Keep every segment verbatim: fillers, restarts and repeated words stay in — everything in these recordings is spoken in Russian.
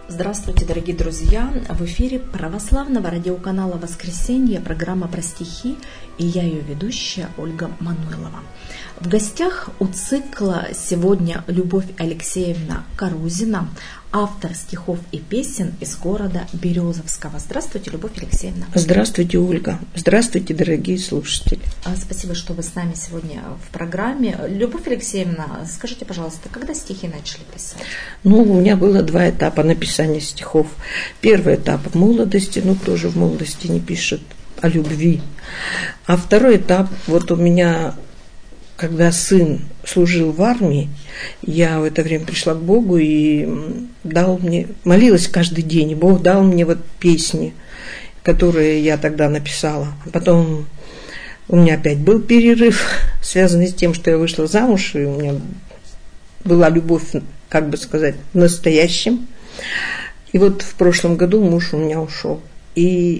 Здравствуйте, дорогие друзья! В эфире православного радиоканала «Воскресенье» программа про стихи, и я ее ведущая Ольга Мануйлова. В гостях у цикла сегодня Любовь Алексеевна Карузина, автор стихов и песен из города Березовского. Здравствуйте, Любовь Алексеевна. Здравствуйте, Ольга. Здравствуйте, дорогие слушатели. Спасибо, что вы с нами сегодня в программе. Любовь Алексеевна, скажите, пожалуйста, когда стихи начали писать? Ну, у меня было два этапа написания стихов. Первый этап в молодости, ну, кто же в молодости не пишет о любви. А второй этап, вот у меня, когда сын служил в армии, я в это время пришла к Богу и дал мне, молилась каждый день, и Бог дал мне вот песни, которые я тогда написала. А потом у меня опять был перерыв, связанный с тем, что я вышла замуж, и у меня была любовь, как бы сказать, в настоящем. И вот в прошлом году муж у меня ушел. И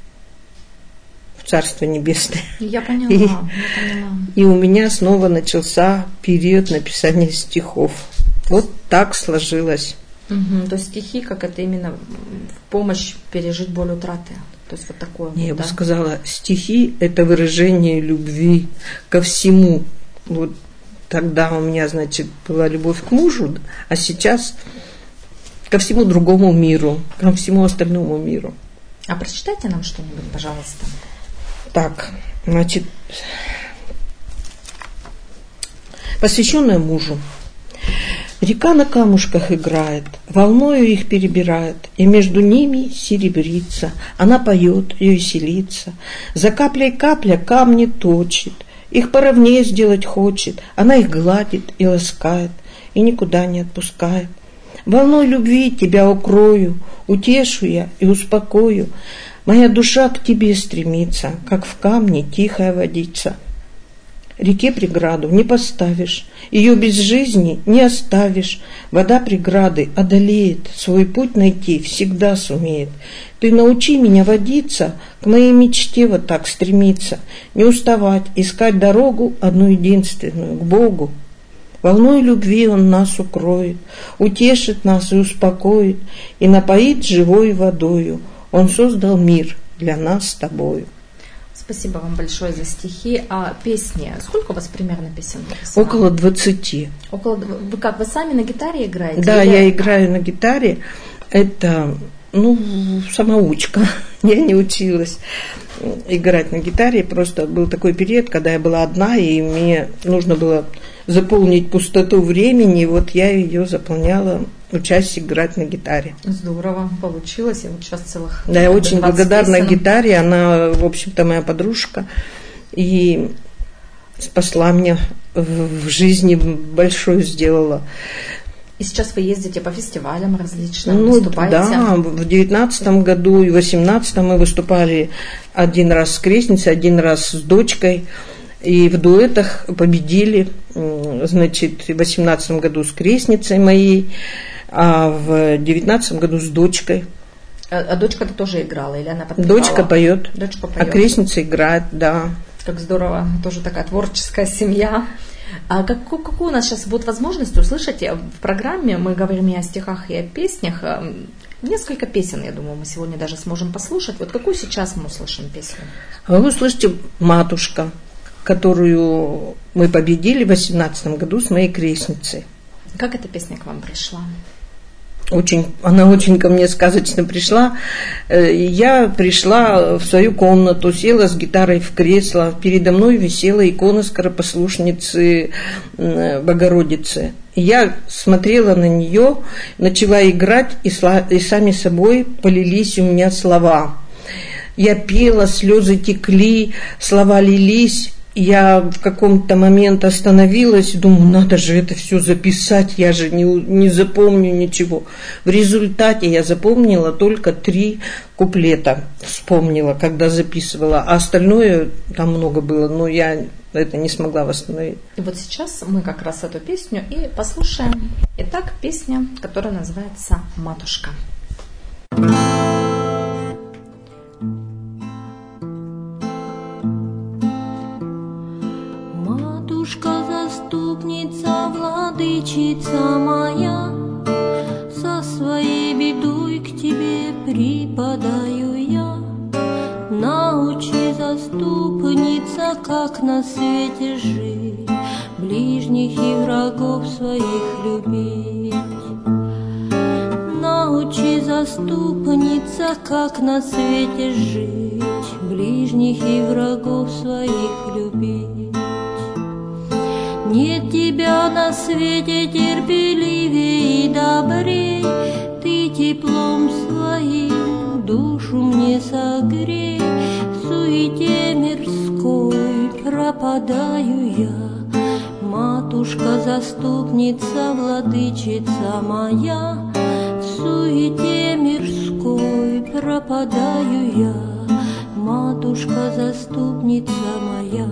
в Царство Небесное. Я поняла, и, я поняла. И у меня снова начался период написания стихов. Вот так сложилось. Угу, то есть стихи, как это именно в помощь пережить боль утраты. То есть вот такое. Я вот, бы да? сказала, стихи – это выражение любви ко всему. Вот тогда у меня, значит, была любовь к мужу, а сейчас ко всему другому миру, ко всему остальному миру. А прочитайте нам что-нибудь, пожалуйста. Так, значит, посвященная мужу. Река на камушках играет, волною их перебирает, и между ними серебрится. Она поет и веселится, за каплей капля камни точит, их поровнее сделать хочет, она их гладит и ласкает, и никуда не отпускает. Волной любви тебя укрою, утешу я и успокою. Моя душа к тебе стремится, как в камне тихая водица. Реке преграду не поставишь, ее без жизни не оставишь. Вода преграды одолеет, свой путь найти всегда сумеет. Ты научи меня водиться, к моей мечте вот так стремиться, не уставать, искать дорогу одну единственную, к Богу. Волной любви Он нас укроет, утешит нас и успокоит, и напоит живой водою. Он создал мир для нас с тобою. Спасибо вам большое за стихи. А песни, сколько у вас примерно песен написано? Около двадцати. Около, вы как, вы сами на гитаре играете? Да, или... я играю на гитаре. Это, ну, самоучка. Я не училась играть на гитаре. Просто был такой период, когда я была одна, и мне нужно было заполнить пустоту времени. Вот я ее заполняла, учась играть на гитаре. Здорово, получилось. Я вот сейчас целых... Да, я очень благодарна песен. гитаре. Она, в общем-то, моя подружка. И спасла меня в жизни, большую сделала. И сейчас вы ездите по фестивалям различным, ну, выступаете? Да, в девятнадцатом году и в восемнадцатом мы выступали один раз с крестницей, один раз с дочкой. И в дуэтах победили, значит, в восемнадцатом году с крестницей моей, а в девятнадцатом году с дочкой. А, а дочка-то тоже играла или она подпевала? Дочка поет, Дочка поет. А крестница играет, да. Как здорово, тоже такая творческая семья. А как, какую у нас сейчас будет возможность услышать в программе, мы говорим и о стихах, и о песнях, несколько песен, я думаю, мы сегодня даже сможем послушать. Вот какую сейчас мы услышим песню? А вы услышите «Матушка», которую мы победили в восемнадцатом году с моей крестницей. Как эта песня к вам пришла? Очень, она очень ко мне сказочно пришла. Я пришла в свою комнату, села с гитарой в кресло. Передо мной висела икона скоропослушницы Богородицы. Я смотрела на нее, начала играть, и, и сами собой полились у меня слова. Я пела, слезы текли, слова лились. Я в каком-то момент остановилась, думаю, надо же это все записать, я же не, не запомню ничего. В результате я запомнила только три куплета, вспомнила, когда записывала, а остальное там много было, но я это не смогла восстановить. И вот сейчас мы как раз эту песню и послушаем. Итак, песня, которая называется «Матушка». Матушка-заступница, владычица моя, со своей бедой преподаю я. Научи, заступница, как на свете жить, ближних и врагов своих любить. Научи, заступница, как на свете жить, ближних и врагов своих любить. Нет тебя на свете терпеливее и добрей, ты теплом своим душу мне согрей. В суете мирской пропадаю я, матушка-заступница, владычица моя. В суете мирской пропадаю я, матушка-заступница моя.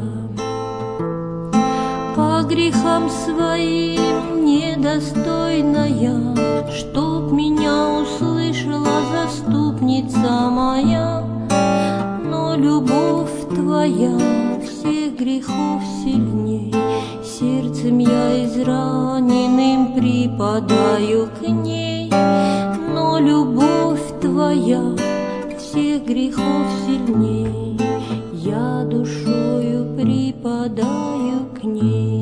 По грехам своим недостойная, чтоб меня услышала заступница моя. Но любовь твоя всех грехов сильней, сердцем я израненным припадаю к ней. Но любовь твоя всех грехов сильней, я душою припадаю к ней.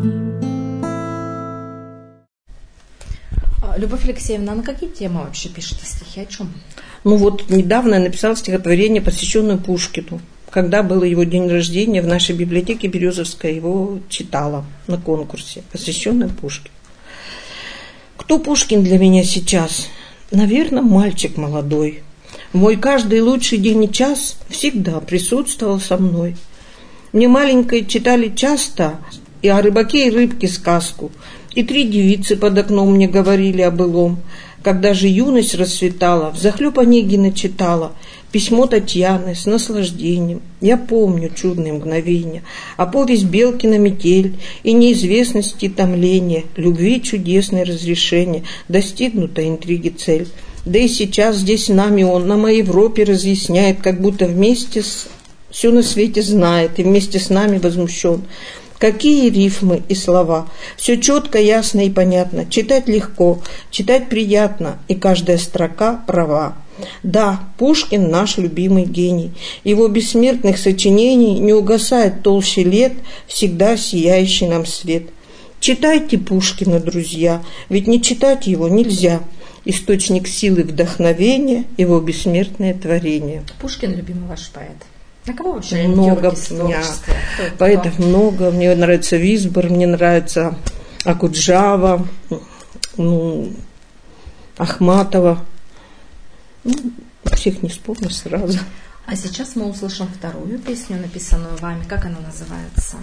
Любовь Алексеевна, на какие темы вообще пишете стихи? О чем? Ну вот недавно я написала стихотворение, посвященное Пушкину. Когда был его день рождения, в нашей библиотеке Березовской его читала на конкурсе, посвященное Пушкину. Кто Пушкин для меня сейчас? Наверное, мальчик молодой. Мой каждый лучший день и час всегда присутствовал со мной. Мне маленькой читали часто и о рыбаке и рыбке сказку, и три девицы под окном мне говорили о былом. Когда же юность расцветала, взахлеб Онегина читала письмо Татьяны с наслаждением. Я помню чудные мгновения, а повесть Белкина метель и неизвестности томления, любви чудесное разрешение, достигнута интриги цель. Да и сейчас здесь с нами он нам о Европе разъясняет, как будто вместе с... все на свете знает и вместе с нами возмущен. Какие рифмы и слова, все четко, ясно и понятно, читать легко, читать приятно, и каждая строка права. Да, Пушкин наш любимый гений, его бессмертных сочинений не угасает толще лет, всегда сияющий нам свет. Читайте Пушкина, друзья, ведь не читать его нельзя. Источник силы вдохновения, его бессмертное творение. Пушкин любимый ваш поэт. На кого вообще много меня поэтов много. Мне нравится Висбор, мне нравится Акуджава, ну, Ахматова. Ну, всех не вспомню сразу. А сейчас мы услышим вторую песню, написанную вами. Как она называется?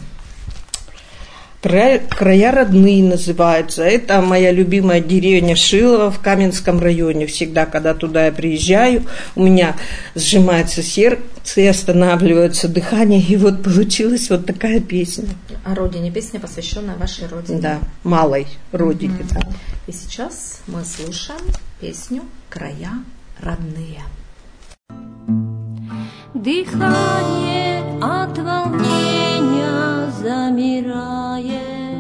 «Края родные» называется. Это моя любимая деревня Шилово в Каменском районе. Всегда, когда туда я приезжаю, у меня сжимается сердце и останавливается дыхание. И вот получилась вот такая песня. О родине. Песня, посвященная вашей родине. Да, малой родине. Mm-hmm. Да. И сейчас мы слушаем песню «Края родные». Дыхание от волнения замирает,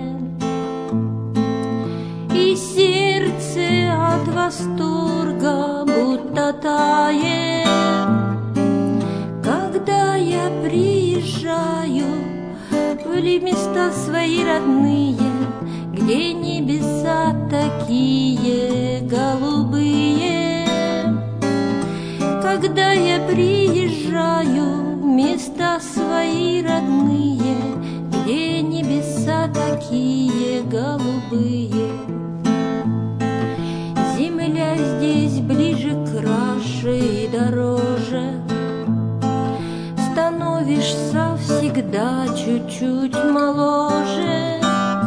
и сердце от восторга будто тает, когда я приезжаю в места свои родные, где небеса такие голубые. Когда я приезжаю в места свои родные, где небеса такие голубые. Земля здесь ближе, краше и дороже, становишься всегда чуть-чуть моложе.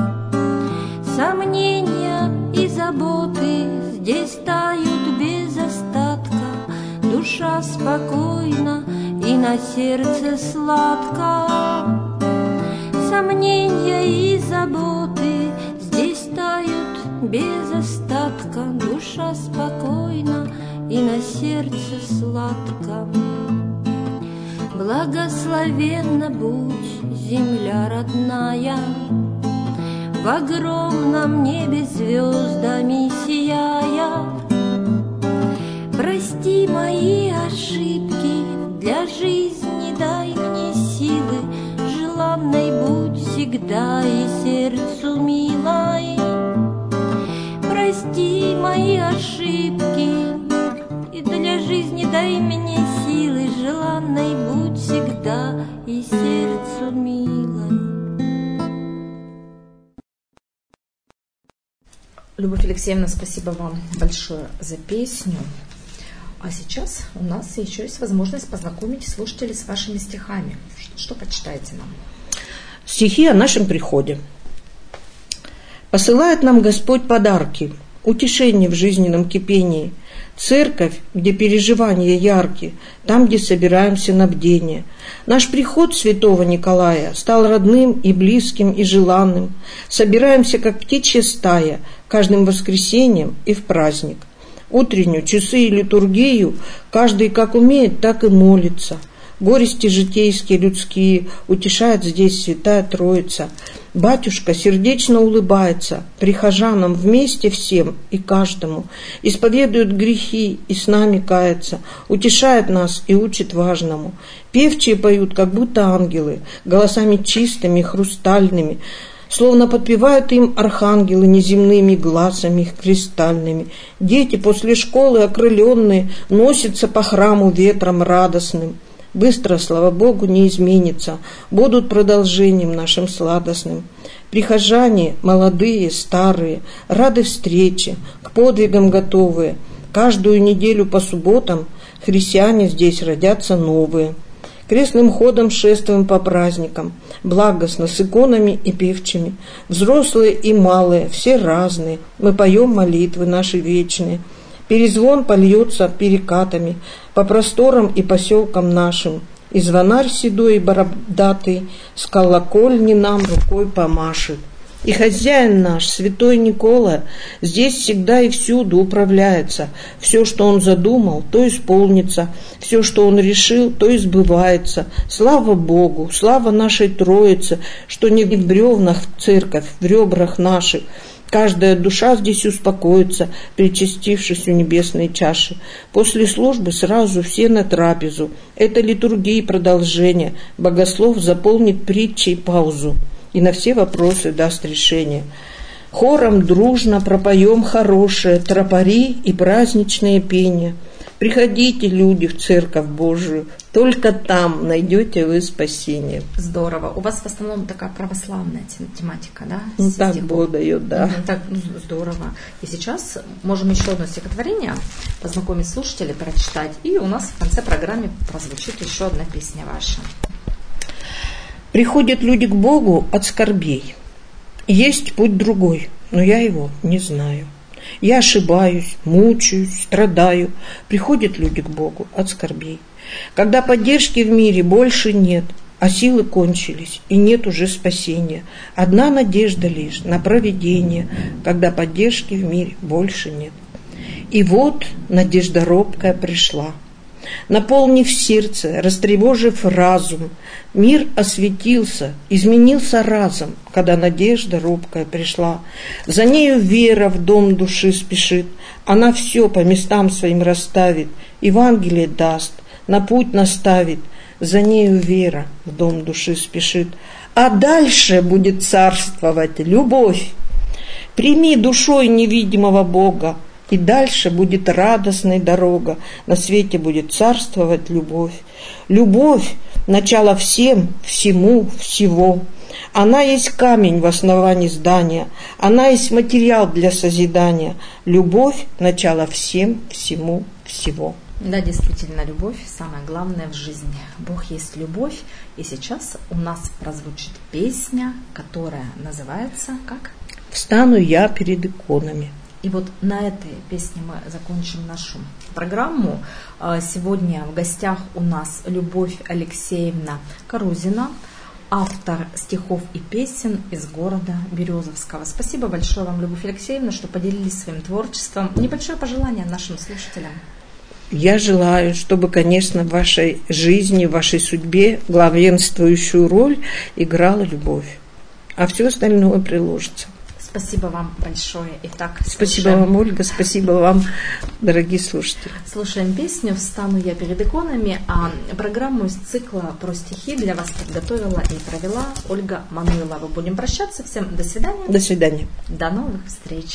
Сомнения и заботы здесь тают без остатка, душа спокойна и на сердце сладко. Сомнения и заботы здесь тают без остатка, душа спокойна и на сердце сладко. Благословенна будь земля родная, в огромном небе звездами сияя. Прости, моя всегда и сердцу милой. Прости мои ошибки, и для жизни дай мне силы желанной, будь всегда и сердцу милой. Любовь Алексеевна, спасибо вам большое за песню. А сейчас у нас еще есть возможность познакомить слушателей с вашими стихами. Что почитаете нам? Стихи о нашем приходе. Посылает нам Господь подарки, утешение в жизненном кипении, церковь, где переживания яркие, там, где собираемся на бдение. Наш приход святого Николая стал родным и близким и желанным. Собираемся, как птичья стая, каждым воскресеньем и в праздник. Утреннюю, часы и литургию каждый как умеет, так и молится. Горести житейские, людские утешает здесь Святая Троица. Батюшка сердечно улыбается прихожанам вместе всем и каждому, исповедует грехи и с нами кается, утешает нас и учит важному. Певчие поют, как будто ангелы, голосами чистыми, хрустальными, словно подпевают им архангелы неземными глазами кристальными. Дети после школы окрыленные носятся по храму ветром радостным. Быстро, слава Богу, не изменится, будут продолжением нашим сладостным. Прихожане, молодые, старые, рады встрече, к подвигам готовые. Каждую неделю по субботам христиане здесь родятся новые. Крестным ходом шествуем по праздникам, благостно, с иконами и певчими. Взрослые и малые, все разные, мы поем молитвы наши вечные. Перезвон польется перекатами по просторам и поселкам нашим, и звонарь седой и бородатый с колокольни нам рукой помашет. И хозяин наш, святой Никола, здесь всегда и всюду управляется. Все, что он задумал, то исполнится, все, что он решил, то избывается. Слава Богу, слава нашей Троице, что не в бревнах в церковь, в ребрах наших. Каждая душа здесь успокоится, причастившись у небесной чаши. После службы сразу все на трапезу. Это литургия продолжение. Богослов заполнит притчей паузу и на все вопросы даст решение. Хором дружно пропоем хорошее тропари и праздничные пения. Приходите, люди, в Церковь Божию, только там найдете вы спасение. Здорово. У вас в основном такая православная тематика, да? Ну, так Бог дает, да. Ну, так, ну, здорово. И сейчас можем еще одно стихотворение познакомить слушателей, прочитать. И у нас в конце программы прозвучит еще одна песня ваша. Приходят люди к Богу от скорбей. Есть путь другой, но я его не знаю. Я ошибаюсь, мучаюсь, страдаю. Приходят люди к Богу от скорбей. Когда поддержки в мире больше нет, а силы кончились, и нет уже спасения. Одна надежда лишь на провидение, когда поддержки в мире больше нет. И вот надежда робкая пришла. Наполнив сердце, растревожив разум, мир осветился, изменился разом, когда надежда робкая пришла. За нею вера в дом души спешит, она все по местам своим расставит, Евангелие даст, на путь наставит. За нею вера в дом души спешит, а дальше будет царствовать любовь. Прими душой невидимого Бога, и дальше будет радостная дорога, на свете будет царствовать любовь. Любовь – начало всем, всему, всего. Она есть камень в основании здания, она есть материал для созидания. Любовь – начало всем, всему, всего. Да, действительно, любовь – самое главное в жизни. Бог есть любовь. И сейчас у нас прозвучит песня, которая называется как? «Встану я перед иконами». И вот на этой песне мы закончим нашу программу. Сегодня в гостях у нас Любовь Алексеевна Карузина, автор стихов и песен из города Березовского. Спасибо большое вам, Любовь Алексеевна, что поделились своим творчеством. Небольшое пожелание нашим слушателям. Я желаю, чтобы, конечно, в вашей жизни, в вашей судьбе главенствующую роль играла любовь, а все остальное приложится. Спасибо вам большое. Итак, Спасибо слушаем. вам, Ольга, спасибо вам, дорогие слушатели. Слушаем песню «Встану я перед иконами», а программу из цикла про стихи для вас подготовила и провела Ольга Мануйлова. Будем прощаться. Всем до свидания. До свидания. До новых встреч.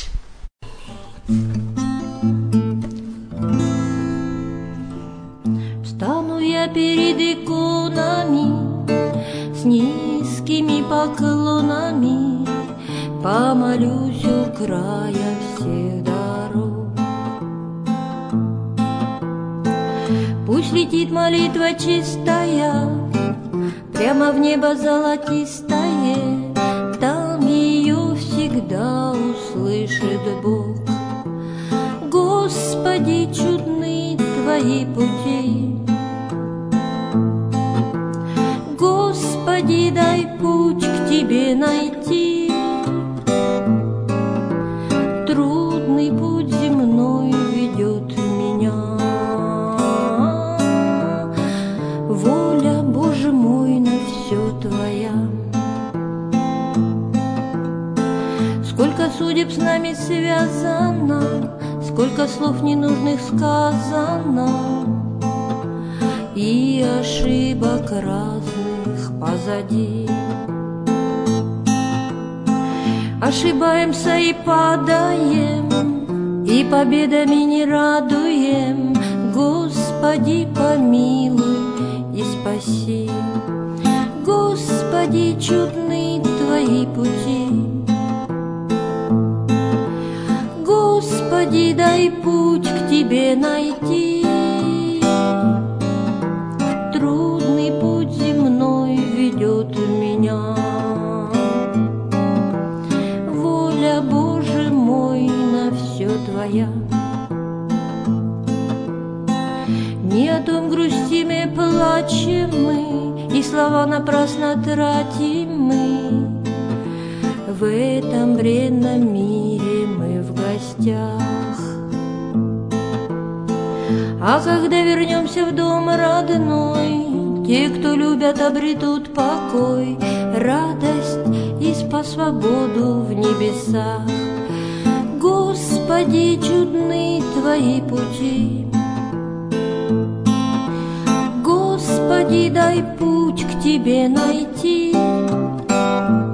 Встану я перед иконами с низкими поклонами, помолюсь у края всех дорог. Пусть летит молитва чистая прямо в небо золотистое, там ее всегда услышит Бог. Господи, чудны Твои пути, Господи, дай путь к Тебе найти. Трудный путь земной ведет меня, воля, Боже мой, на все Твоя. Сколько судеб с нами связано, сколько слов ненужных сказано, и ошибок разных позади. Ошибаемся и падаем, и победами не радуем. Господи, помилуй и спаси. Господи, чудны Твои пути, Господи, дай путь к Тебе найти. Трудный путь земной ведет меня, воля, Боже мой, на все Твоя. Не о том грустим и плачем мы, и слова напрасно тратим мы. В этом бренном мире мы в гостях. А когда вернемся в дом родной, те, кто любят, обретут покой, радость и по свободу в небесах. Господи, чудны Твои пути, Господи, дай путь к Тебе найти.